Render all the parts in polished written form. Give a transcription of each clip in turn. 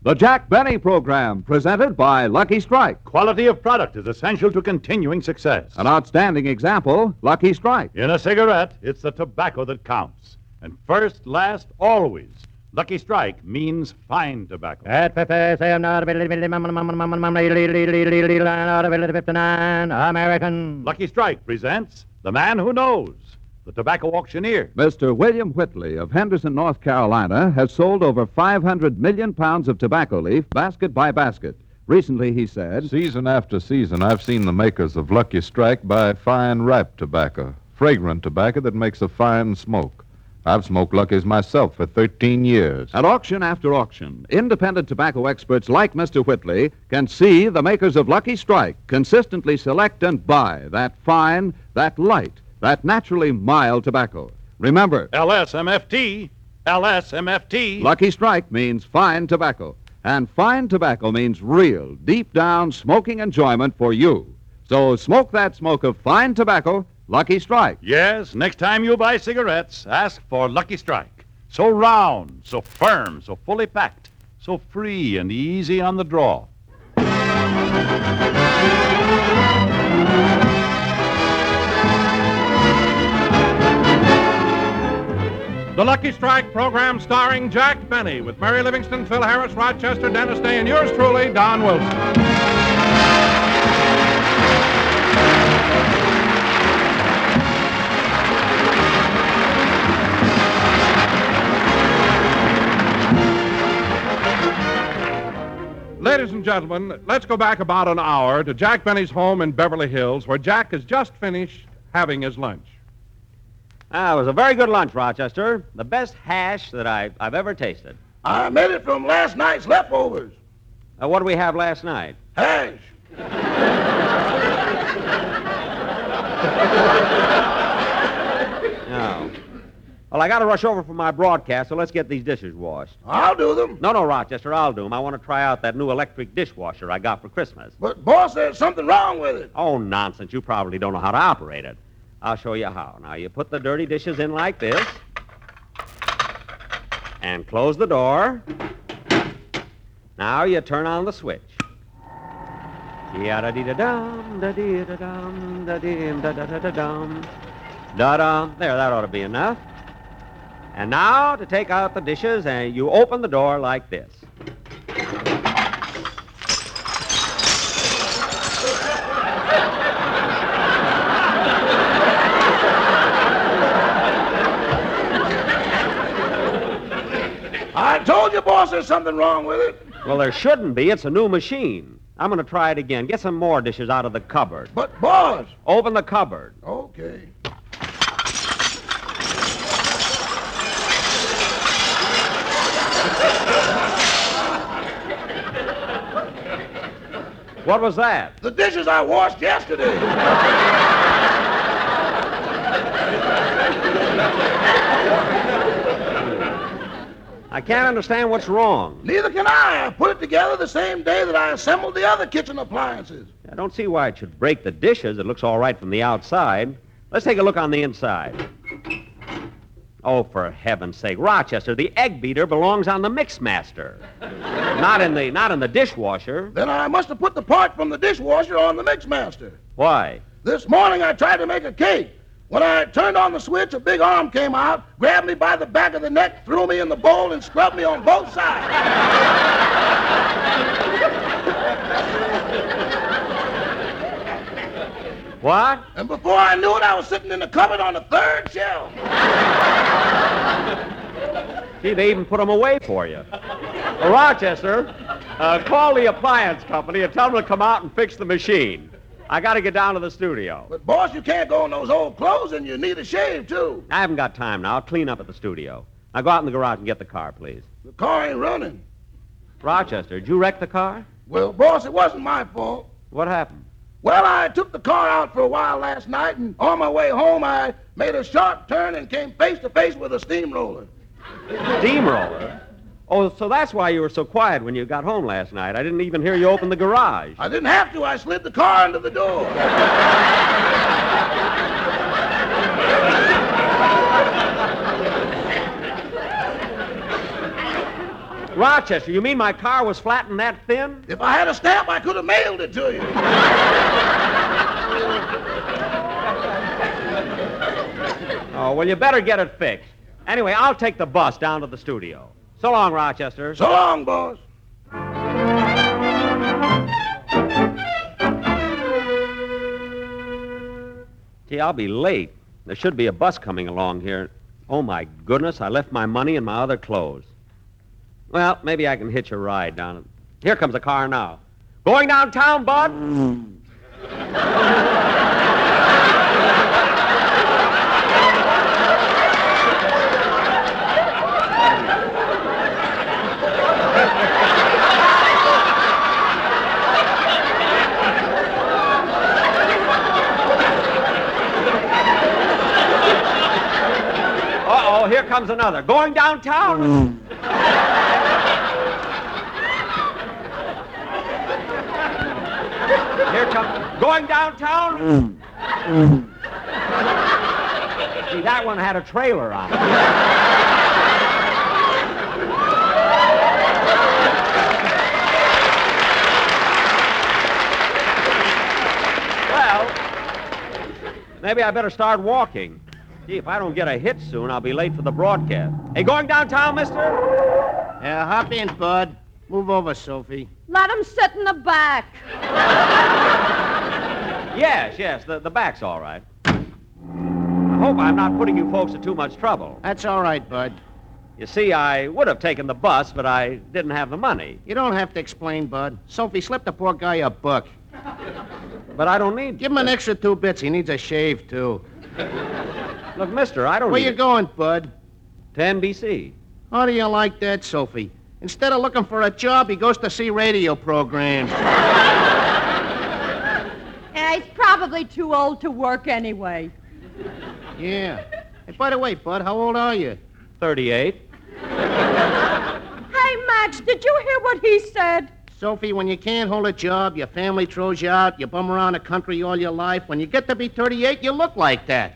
The Jack Benny Program, presented by Lucky Strike. Quality of product is essential to continuing success. An outstanding example, Lucky Strike. In a cigarette, it's the tobacco that counts. And first, last, always, Lucky Strike means fine tobacco. At 59 American. Lucky Strike presents The Man Who Knows, the tobacco auctioneer. Mr. William Whitley of Henderson, North Carolina, has sold over 500 million pounds of tobacco leaf, basket by basket. Recently, he said, Season after season, I've seen the makers of Lucky Strike buy fine, ripe tobacco, fragrant tobacco that makes a fine smoke. I've smoked Lucky's myself for 13 years. At auction after auction, independent tobacco experts like Mr. Whitley can see the makers of Lucky Strike consistently select and buy that fine, that light, that naturally mild tobacco. Remember, LSMFT. LSMFT. Lucky Strike means fine tobacco. And fine tobacco means real, deep-down smoking enjoyment for you. So smoke that smoke of fine tobacco, Lucky Strike. Yes, next time you buy cigarettes, ask for Lucky Strike. So round, so firm, so fully packed, so free and easy on the draw. The Lucky Strike program starring Jack Benny with Mary Livingston, Phil Harris, Rochester, Dennis Day, and yours truly, Don Wilson. Ladies and gentlemen, let's go back about an hour to Jack Benny's home in Beverly Hills, where Jack has just finished having his lunch. It was a very good lunch, Rochester. The best hash that I've ever tasted. I made it from last night's leftovers. What did we have last night? Hash. Oh. Well, I got to rush over for my broadcast, so let's get these dishes washed. I'll do them. No, Rochester, I'll do them. I want to try out that new electric dishwasher I got for Christmas. But boss, there's something wrong with it. Oh, nonsense. You probably don't know how to operate it. I'll show you how. Now, you put the dirty dishes in like this, and close the door. Now you turn on the switch. Yada-dee-da-dum, da-dee-da-dum, da-dee-dum, da-da-da-da-dum. Da-dum. There, that ought to be enough. And now, to take out the dishes, and you open the door like this. I told you, boss, there's something wrong with it. Well, there shouldn't be. It's a new machine. I'm going to try it again. Get some more dishes out of the cupboard. But, boss. Open the cupboard. Okay. What was that? The dishes I washed yesterday. I can't understand what's wrong. Neither can I. I put it together the same day that I assembled the other kitchen appliances. I don't see why it should break the dishes. It looks all right from the outside. Let's take a look on the inside. Oh, for heaven's sake, Rochester, the egg beater belongs on the Mixmaster. Not in the dishwasher. Then I must have put the part from the dishwasher on the Mixmaster. Why? This morning I tried to make a cake. When I turned on the switch, a big arm came out, grabbed me by the back of the neck, threw me in the bowl, and scrubbed me on both sides. What? And before I knew it, I was sitting in the cupboard on the third shelf. Gee, they even put them away for you. Well, Rochester, call the appliance company and tell them to come out and fix the machine. I got to get down to the studio. But, boss, you can't go in those old clothes, and you need a shave, too. I haven't got time now. I'll clean up at the studio. Now go out in the garage and get the car, please. The car ain't running. Rochester, did you wreck the car? Well, boss, it wasn't my fault. What happened? Well, I took the car out for a while last night, and on my way home, I made a sharp turn and came face to face with a steamroller. Steamroller? Oh, so that's why you were so quiet when you got home last night. I didn't even hear you open the garage. I didn't have to. I slid the car under the door. Rochester, you mean my car was flat and that thin? If I had a stamp, I could have mailed it to you. Oh, well, you better get it fixed. Anyway, I'll take the bus down to the studio. So long, Rochester. So long, boss. Gee, I'll be late. There should be a bus coming along here. Oh, my goodness, I left my money and my other clothes. Well, maybe I can hitch a ride down. Here comes a car now. Going downtown, bud? Uh-oh, here comes another. Going downtown? Here comes... Going downtown? See, that one had a trailer on it. Well, maybe I better start walking. Gee, if I don't get a hit soon, I'll be late for the broadcast. Hey, going downtown, mister? Yeah, hop in, Bud. Move over, Sophie. Let him sit in the back. Yes, the back's all right. I hope I'm not putting you folks to too much trouble. That's all right, Bud. You see, I would have taken the bus, but I didn't have the money. You don't have to explain, Bud. Sophie, slip the poor guy $1. But I don't need... Give him an extra 2 bits. He needs a shave, too. Look, mister, I don't Where need... you going, Bud? To NBC. How do you like that, Sophie? Instead of looking for a job, he goes to see radio programs. Yeah, he's probably too old to work anyway. Yeah. Hey, by the way, Bud, how old are you? 38. Hey, Max, did you hear what he said? Sophie, when you can't hold a job, your family throws you out, you bum around the country all your life. When you get to be 38, you look like that.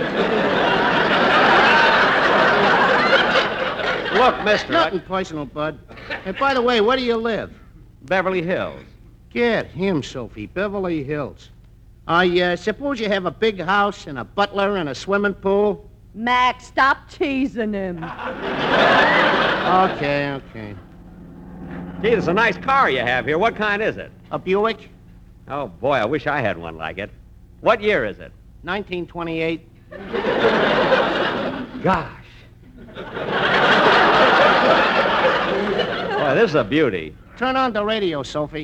Look, mister... Nothing personal, Bud. Hey, by the way, where do you live? Beverly Hills. Get him, Sophie. Beverly Hills. I suppose you have a big house and a butler and a swimming pool? Max, stop teasing him. Okay. Gee, there's a nice car you have here. What kind is it? A Buick? Oh, boy, I wish I had one like it. What year is it? 1928. Gosh. Boy, this is a beauty. Turn on the radio, Sophie.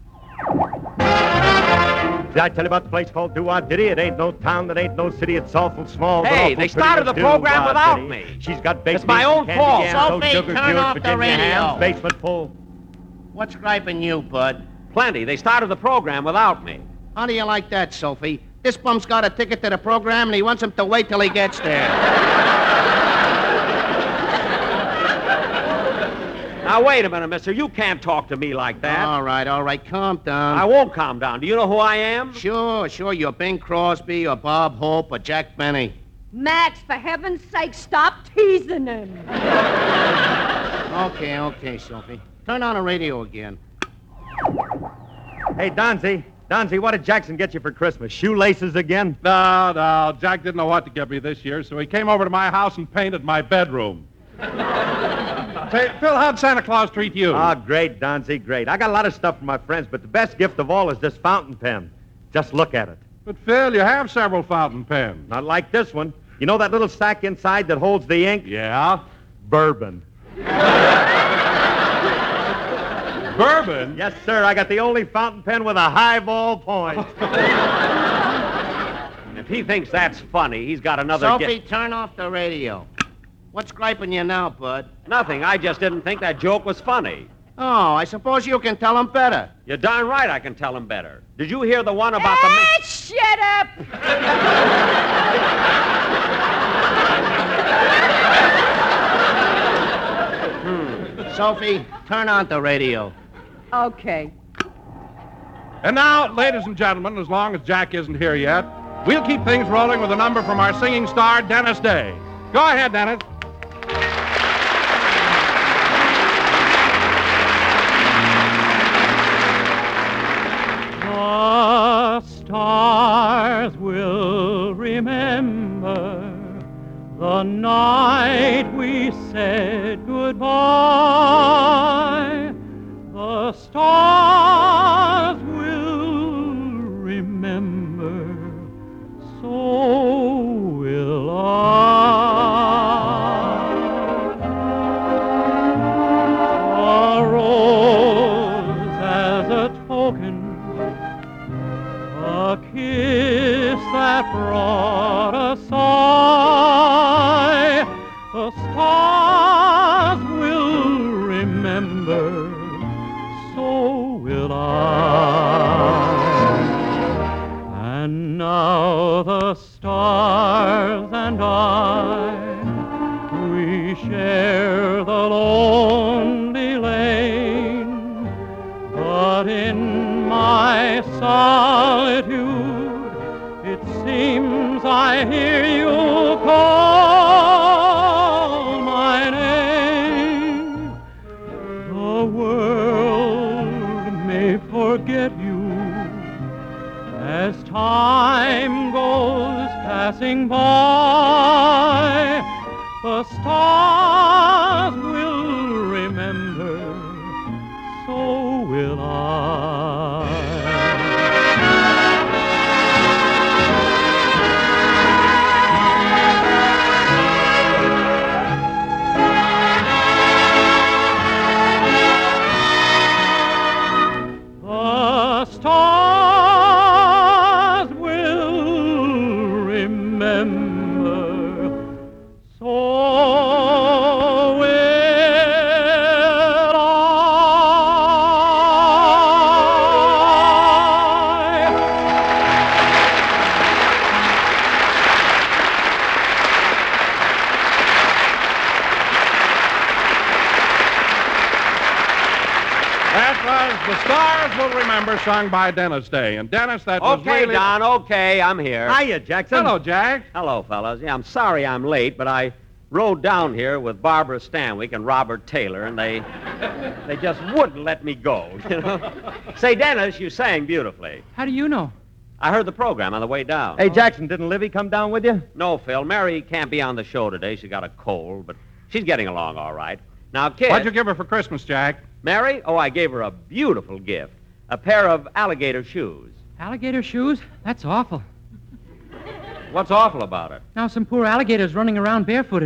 Did I tell you about the place called Doo-Wah Diddy? It ain't no town, it ain't no city, it's awful small. but Hey, awful they started the pretty. program Doo-Wah without Diddy. me. She's got baked It's my beans own and candy fault. yams, Sophie, sugar turn cured off the Virginia radio. hams, basement full. What's griping you, Bud? Plenty. They started the program without me. How do you like that, Sophie? This bum's got a ticket to the program, and he wants him to wait till he gets there. Now, wait a minute, mister. You can't talk to me like that. All right. Calm down. I won't calm down. Do you know who I am? Sure. You're Bing Crosby or Bob Hope or Jack Benny. Max, for heaven's sake, stop teasing him. Okay, Sophie. Turn on the radio again. Hey, Donzie, what did Jackson get you for Christmas? Shoelaces again? No, Jack didn't know what to get me this year, so he came over to my house and painted my bedroom. Say, Phil, how'd Santa Claus treat you? Oh, great, Donzie, great. I got a lot of stuff from my friends, but the best gift of all is this fountain pen. Just look at it. But, Phil, you have several fountain pens. Not like this one. You know that little sack inside that holds the ink? Yeah? Bourbon. Bourbon? Yes, sir. I got the only fountain pen with a highball point. If he thinks that's funny, he's got another... Sophie, turn off the radio. What's griping you now, Bud? Nothing. I just didn't think that joke was funny. Oh, I suppose you can tell him better. You're darn right I can tell him better. Did you hear the one about the... Shut up! Sophie, turn on the radio. Okay. And now, ladies and gentlemen, as long as Jack isn't here yet, we'll keep things rolling with a number from our singing star, Dennis Day. Go ahead, Dennis. so will I. And now the stars and I, we share the lonely lane, but in my solitude it seems I hear you call my name. The world may forget you as time goes passing by. The stars will remember, so will I. The stars will remember, so will I. That was The Stars Will Remember, sung by Dennis Day. And Dennis, that was Okay, really... Don, okay, I'm here. Hiya, Jackson. Hello, Jack. Hello, fellas. Yeah, I'm sorry I'm late, but I rode down here with Barbara Stanwyck and Robert Taylor, and they just wouldn't let me go, you know. Say, Dennis, you sang beautifully. How do you know? I heard the program on the way down. Hey, Jackson, didn't Livy come down with you? No, Phil. Mary can't be on the show today. She got a cold, but she's getting along all right. Now, kid... What'd you give her for Christmas, Jack? Mary? Oh, I gave her a beautiful gift. A pair of alligator shoes. Alligator shoes? That's awful. What's awful about it? Now some poor alligator's running around barefooted.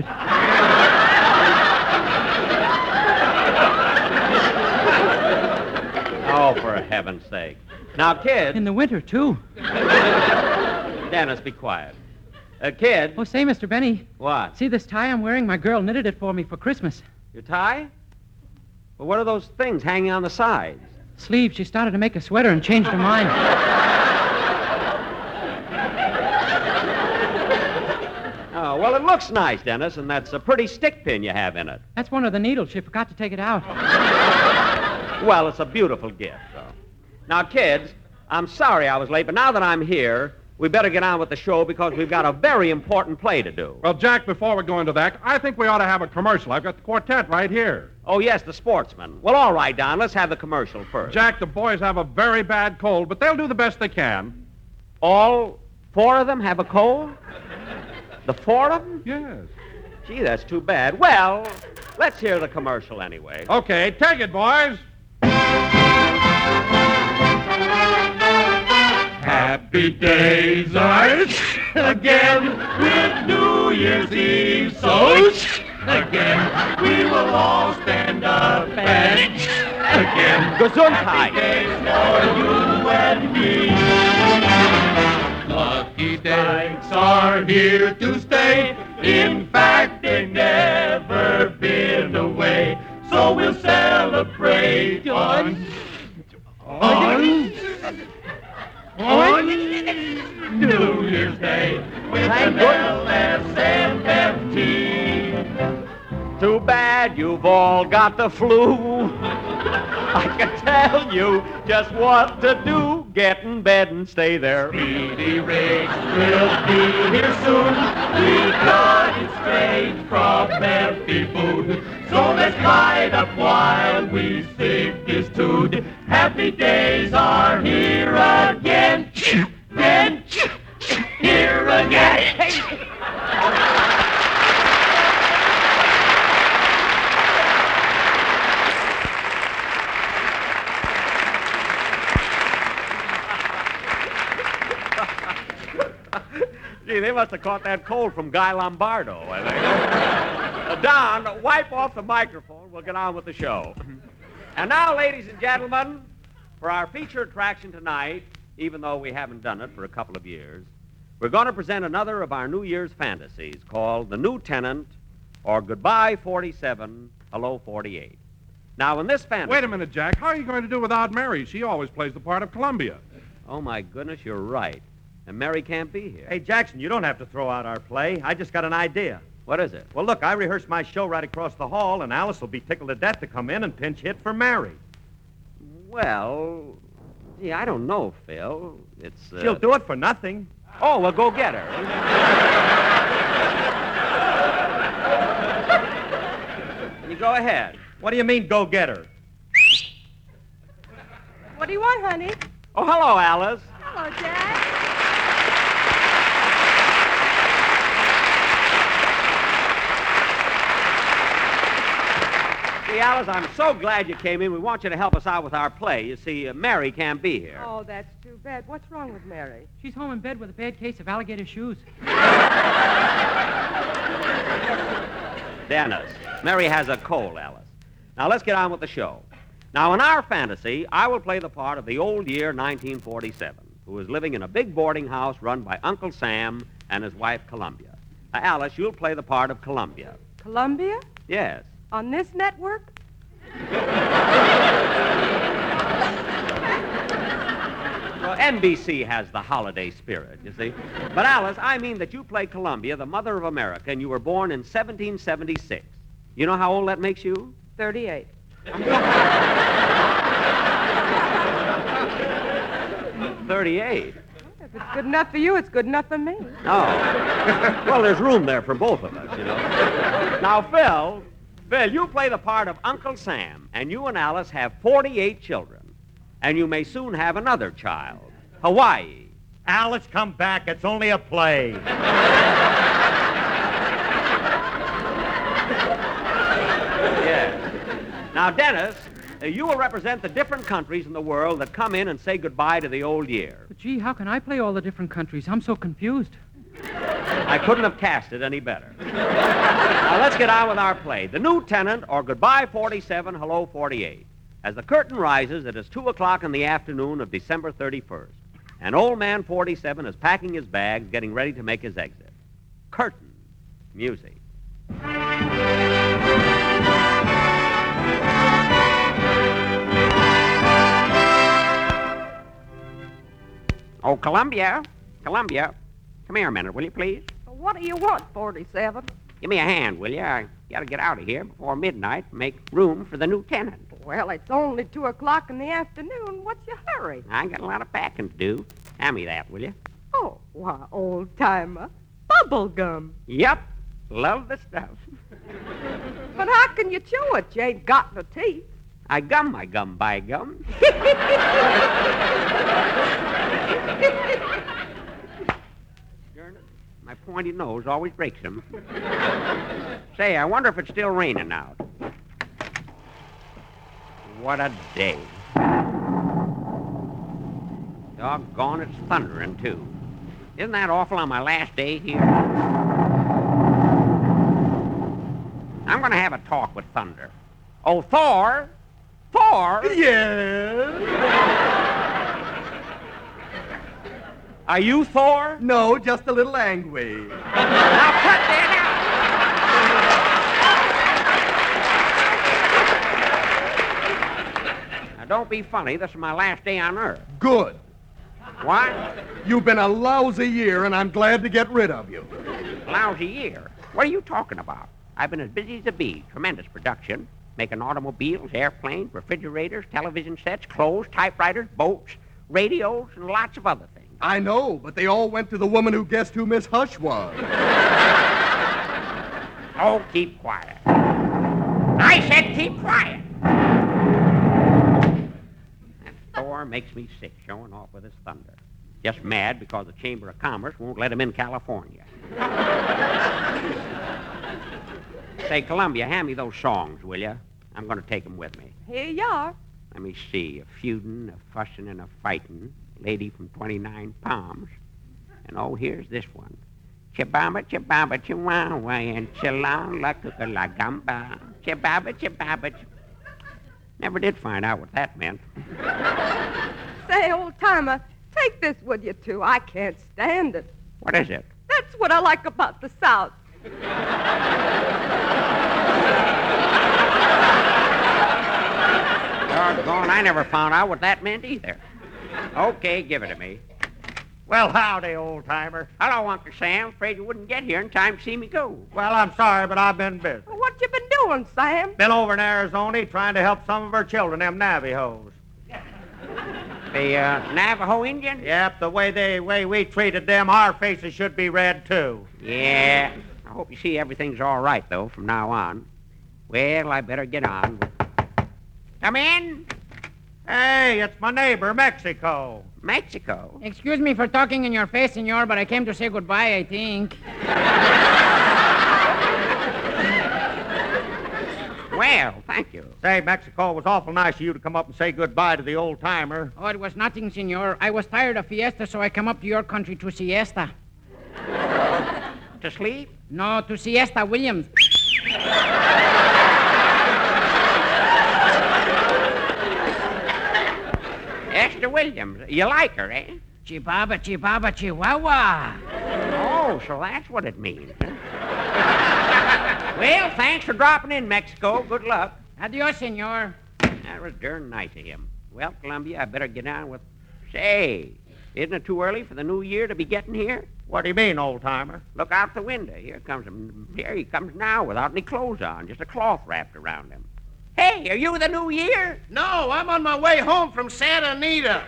Oh, for heaven's sake. Now, kid... In the winter, too. Dennis, be quiet. Kid... Oh, say, Mr. Benny. What? See this tie I'm wearing? My girl knitted it for me for Christmas. Your tie? Well, what are those things hanging on the sides? Sleeves. She started to make a sweater and changed her mind. Oh, well, it looks nice, Dennis, and that's a pretty stick pin you have in it. That's one of the needles. She forgot to take it out. Well, it's a beautiful gift, though. Now, kids, I'm sorry I was late, but now that I'm here, we better get on with the show because we've got a very important play to do. Well, Jack, before we go into that, I think we ought to have a commercial. I've got the quartet right here. Oh, yes, the sportsman. Well, all right, Don, let's have the commercial first. Jack, the boys have a very bad cold, but they'll do the best they can. All four of them have a cold? The four of them? Yes. Gee, that's too bad. Well, let's hear the commercial anyway. Okay, take it, boys. Happy days are again with New Year's Eve. So again we will all stand up and again. Gesundheit. Happy days for you and me. Lucky days are here to stay. In fact, they've never been away. So we'll celebrate on New Year's Day with an LSMFT. Too bad you've all got the flu. I can tell you just what to do. Get in bed and stay there. Speedy Riggs will be here soon. We got it straight from empty food. So let's light up while we sing this tune. Happy days are here again. Then here again. Gee, they must have caught that cold from Guy Lombardo, I think. Don, wipe off the microphone. We'll get on with the show. And now, ladies and gentlemen, for our feature attraction tonight, even though we haven't done it for a couple of years, we're going to present another of our New Year's fantasies called The New Tenant or Goodbye 47, Hello 48. Now, in this fantasy... Wait a minute, Jack. How are you going to do without Mary? She always plays the part of Columbia. Oh, my goodness, you're right. And Mary can't be here. Hey, Jackson, you don't have to throw out our play. I just got an idea. What is it? Well, look, I rehearsed my show right across the hall, and Alice will be tickled to death to come in and pinch hit for Mary. Well, gee, I don't know, Phil. It's... She'll do it for nothing. Oh, well, go get her. You go ahead. What do you mean, go get her? What do you want, honey? Oh, hello, Alice. Hello, Jack. See, Alice, I'm so glad you came in. We want you to help us out with our play. You see, Mary can't be here. Oh, that's too bad. What's wrong with Mary? She's home in bed with a bad case of alligator shoes. Dennis, Mary has a cold, Alice. Now, let's get on with the show. Now, in our fantasy, I will play the part of the old year 1947, who is living in a big boarding house run by Uncle Sam and his wife, Columbia. Now, Alice, you'll play the part of Columbia. Columbia? Yes. On this network? Well, NBC has the holiday spirit, you see. But, Alice, I mean that you play Columbia, the mother of America, and you were born in 1776. You know how old that makes you? 38. 38. If it's good enough for you, it's good enough for me. Oh. Well, there's room there for both of us, you know. Now, Phil, you play the part of Uncle Sam, and you and Alice have 48 children. And you may soon have another child. Hawaii. Alice, come back. It's only a play. Yes. Now, Dennis, you will represent the different countries in the world that come in and say goodbye to the old year. But, gee, how can I play all the different countries? I'm so confused. I couldn't have cast it any better. Now, let's get on with our play. The New Tenant, or Goodbye 47, Hello 48. As the curtain rises, it is 2 o'clock in the afternoon of December 31st. And old man 47 is packing his bags, getting ready to make his exit. Curtain. Music. Oh, Columbia. Columbia. Come here a minute, will you, please? What do you want, 47? Give me a hand, will you? I got to get out of here before midnight and make room for the new tenant. Well, it's only 2 o'clock in the afternoon. What's your hurry? I got a lot of packing to do. Hand me that, will you? Oh, why, old-timer. Bubble gum. Yep. Love the stuff. But how can you chew it? You ain't got no teeth. I gum my gum by gum. My pointy nose always breaks them. Say, I wonder if it's still raining out. What a day. Doggone, it's thundering, too. Isn't that awful on my last day here? I'm going to have a talk with Thunder. Oh, Thor! Thor! Yes? Are you Thor? No, just a little angry. Now cut that out! Now don't be funny. This is my last day on Earth. Good. What? You've been a lousy year, and I'm glad to get rid of you. Lousy year? What are you talking about? I've been as busy as a bee. Tremendous production. Making automobiles, airplanes, refrigerators, television sets, clothes, typewriters, boats, radios, and lots of other things. I know, but they all went to the woman who guessed who Miss Hush was. Oh, keep quiet. I said keep quiet. That Thor makes me sick, showing off with his thunder. Just mad because the Chamber of Commerce won't let him in California. Say, Columbia, hand me those songs, will you? I'm going to take them with me. Here you are. Let me see. A feudin', a fussin', and a fightin'. Lady from 29 Palms. And oh, here's this one. Chibaba, chibaba, chihuahua, and chilong la kukala gamba. Chibaba, chibaba. Never did find out what that meant. Say, old-timer, take this with you, too. I can't stand it. What is it? That's what I like about the South. Doggone, I never found out what that meant either. Okay, give it to me. Well, howdy, old-timer. Hello, Uncle Sam. Afraid you wouldn't get here in time to see me go. Well, I'm sorry, but I've been busy. Well, what you been doing, Sam? Been over in Arizona trying to help some of our children, them Navajos. The Navajo Indians? Yep, the way we treated them, our faces should be red, too. Yeah. I hope you see everything's all right, though, from now on. Well, I better get on. Come in. Hey, it's my neighbor, Mexico. Mexico? Excuse me for talking in your face, senor, but I came to say goodbye, I think. Well, thank you. Say, Mexico, it was awful nice of you to come up and say goodbye to the old-timer. Oh, it was nothing, senor. I was tired of fiesta, so I come up to your country to siesta. To sleep? No, to siesta, Williams. Esther Williams. You like her, eh? Chibaba, chibaba, chihuahua. Oh, so that's what it means, huh? Well, thanks for dropping in, Mexico. Good luck. Adios, senor. That was darn nice of him. Well, Columbia, I better get on with... Say, isn't it too early for the new year to be getting here? What do you mean, old-timer? Look out the window. Here he comes now without any clothes on, just a cloth wrapped around him. Hey, are you the new year? No, I'm on my way home from Santa Anita.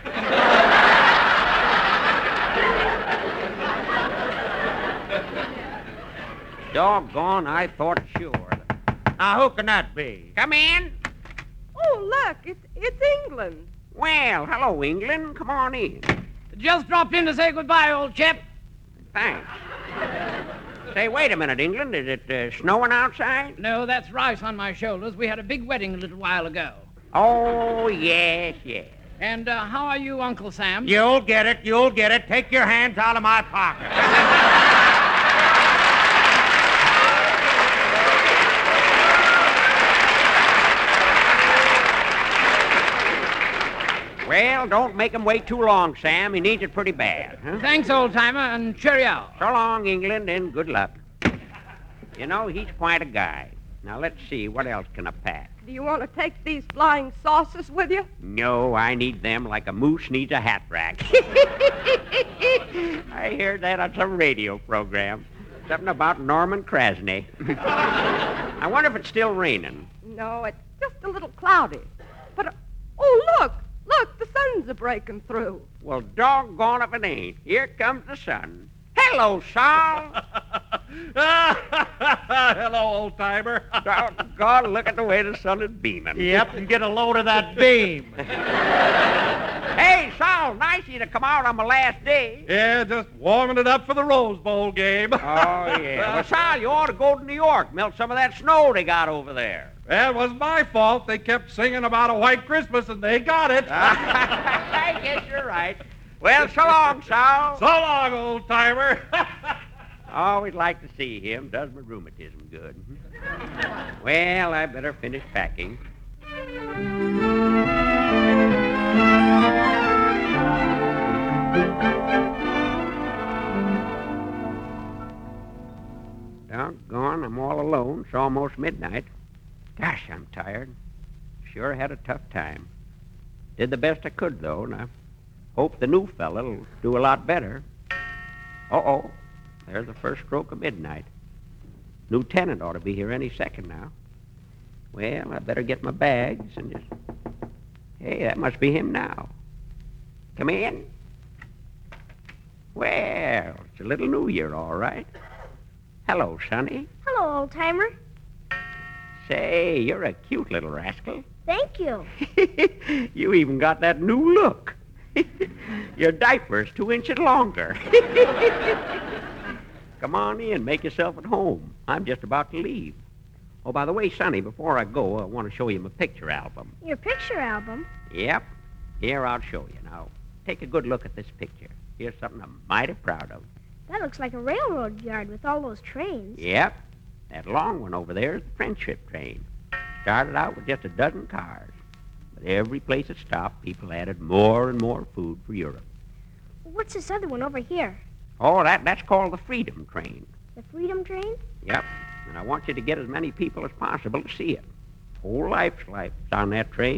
Doggone, I thought sure. Now, who can that be? Come in. Oh, look, it's England. Well, hello, England. Come on in. Just dropped in to say goodbye, old chap. Thanks. Say, wait a minute, England. Is it snowing outside? No, that's rice on my shoulders. We had a big wedding a little while ago. Oh, yes, yes. And how are you, Uncle Sam? You'll get it. You'll get it. Take your hands out of my pocket. Well, don't make him wait too long, Sam. He needs it pretty bad. Huh? Thanks, old-timer, and cheerio. So long, England, and good luck. You know, he's quite a guy. Now, let's see. What else can I pack? Do you want to take these flying saucers with you? No, I need them like a moose needs a hat rack. I heard that on some radio program. Something about Norman Krasny. I wonder if it's still raining. No, it's just a little cloudy. But, oh, look! Look, the sun's a-breaking through. Well, doggone if it ain't. Here comes the sun. Hello, Saul. Hello, old-timer. Doggone, look at the way the sun is beaming. Yep, and get a load of that beam. Hey, Saul, nice of you to come out on my last day. Yeah, just warming it up for the Rose Bowl game. Oh, yeah. Well, Saul, you ought to go to New York, melt some of that snow they got over there. That was my fault. They kept singing about a white Christmas, and they got it. I guess you're right. Well, so long, Saul. So long, old-timer. Always like to see him. Does my rheumatism good. Well, I better finish packing. Doggone, I'm all alone. It's almost midnight. Gosh, I'm tired. Sure had a tough time. Did the best I could, though, and I hope the new fella'll do a lot better. Uh-oh. There's the first stroke of midnight. New tenant ought to be here any second now. Well, I better get my bags and just... Hey, that must be him now. Come in. Well, it's a little New Year, all right. Hello, Sonny. Hello, old-timer. Say, you're a cute little rascal. Thank you. You even got that new look. Your diaper's 2 inches longer. Come on in, make yourself at home. I'm just about to leave. Oh, by the way, Sonny, before I go, I want to show you my picture album. Your picture album? Yep. Here, I'll show you. Now, take a good look at this picture. Here's something I'm mighty proud of. That looks like a railroad yard with all those trains. Yep. That long one over there is the Friendship train. Started out with just a dozen cars. But every place it stopped, people added more and more food for Europe. What's this other one over here? Oh, that's called the Freedom train. The Freedom train? Yep. And I want you to get as many people as possible to see it. Whole life's life on that train.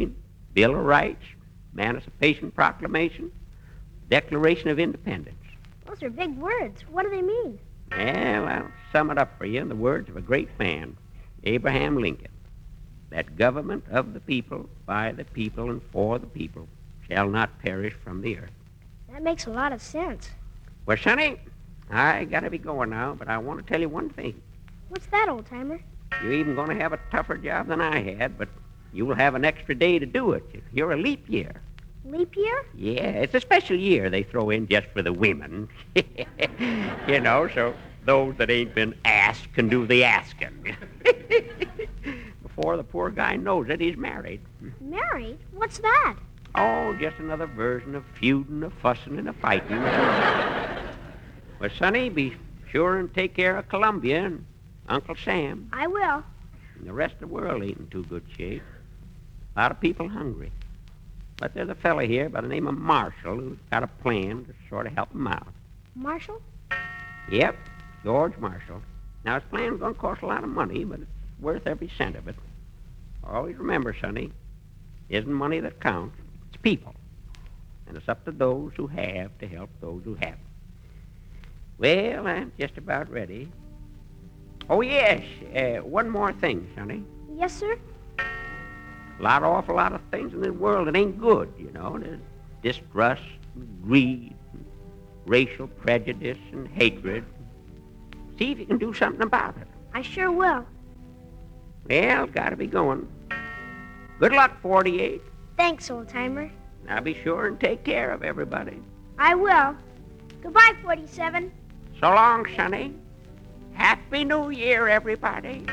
Bill of Rights, Emancipation Proclamation, Declaration of Independence. Those are big words. What do they mean? Well, I'll sum it up for you in the words of a great man, Abraham Lincoln. That government of the people, by the people, and for the people shall not perish from the earth. That makes a lot of sense. Well, Sonny, I gotta be going now, but I want to tell you one thing. What's that, old-timer? You're even going to have a tougher job than I had, but you'll have an extra day to do it. You're a leap year. Leap year? Yeah, it's a special year they throw in just for the women. You know, so those that ain't been asked can do the asking. Before the poor guy knows it, he's married. Married? What's that? Oh, just another version of feuding, of fussing, and of fighting. Well, Sonny, be sure and take care of Columbia and Uncle Sam. I will. And the rest of the world ain't in too good shape. A lot of people hungry. But there's a fella here by the name of Marshall who's got a plan to sort of help him out. Marshall? Yep, George Marshall. Now, his plan's going to cost a lot of money, but it's worth every cent of it. Always remember, Sonny, it isn't money that counts. It's people. And it's up to those who have to help those who haven't. Well, I'm just about ready. Oh, yes, one more thing, Sonny. Yes, sir? Awful lot of things in this world that ain't good, you know. There's distrust, and greed, and racial prejudice, and hatred. See if you can do something about it. I sure will. Well, gotta be going. Good luck, 48. Thanks, old-timer. Now be sure and take care of everybody. I will. Goodbye, 47. So long, Sonny. Happy New Year, everybody.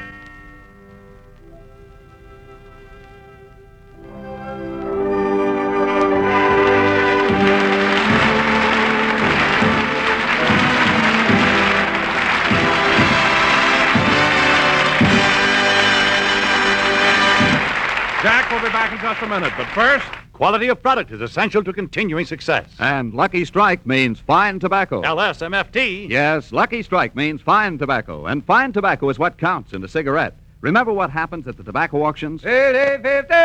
Jack will be back in just a minute, but first... Quality of product is essential to continuing success. And Lucky Strike means fine tobacco. LSMFT. Yes, Lucky Strike means fine tobacco, and fine tobacco is what counts in a cigarette. Remember what happens at the tobacco auctions? At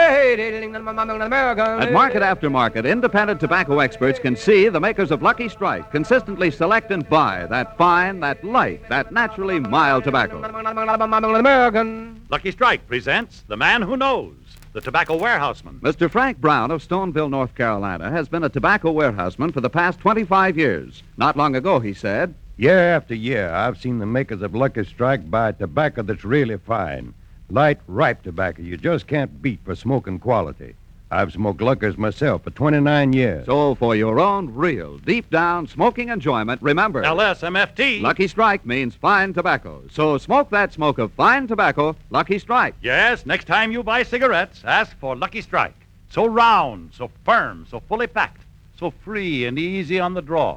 market after market, independent tobacco experts can see the makers of Lucky Strike consistently select and buy that fine, that light, that naturally mild tobacco. Lucky Strike presents The Man Who Knows, the tobacco warehouseman. Mr. Frank Brown of Stoneville, North Carolina, has been a tobacco warehouseman for the past 25 years. Not long ago, he said, Year after year, I've seen the makers of Lucky Strike buy tobacco that's really fine. Light, ripe tobacco you just can't beat for smoking quality. I've smoked Lucky's myself for 29 years. So for your own real, deep-down smoking enjoyment, remember... LSMFT. Lucky Strike means fine tobacco. So smoke that smoke of fine tobacco, Lucky Strike. Yes, next time you buy cigarettes, ask for Lucky Strike. So round, so firm, so fully packed, so free and easy on the draw.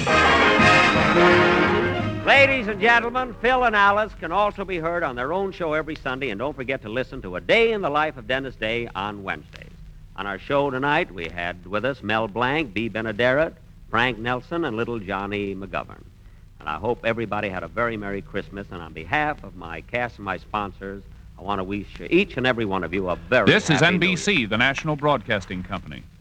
Ladies and gentlemen, Phil and Alice can also be heard on their own show every Sunday, and don't forget to listen to A Day in the Life of Dennis Day on Wednesdays. On our show tonight, we had with us Mel Blanc, Bea Benaderet, Frank Nelson, and little Johnny McGovern. And I hope everybody had a very Merry Christmas, and on behalf of my cast and my sponsors, I want to wish each and every one of you a very This is happy New Year. NBC, the national broadcasting company.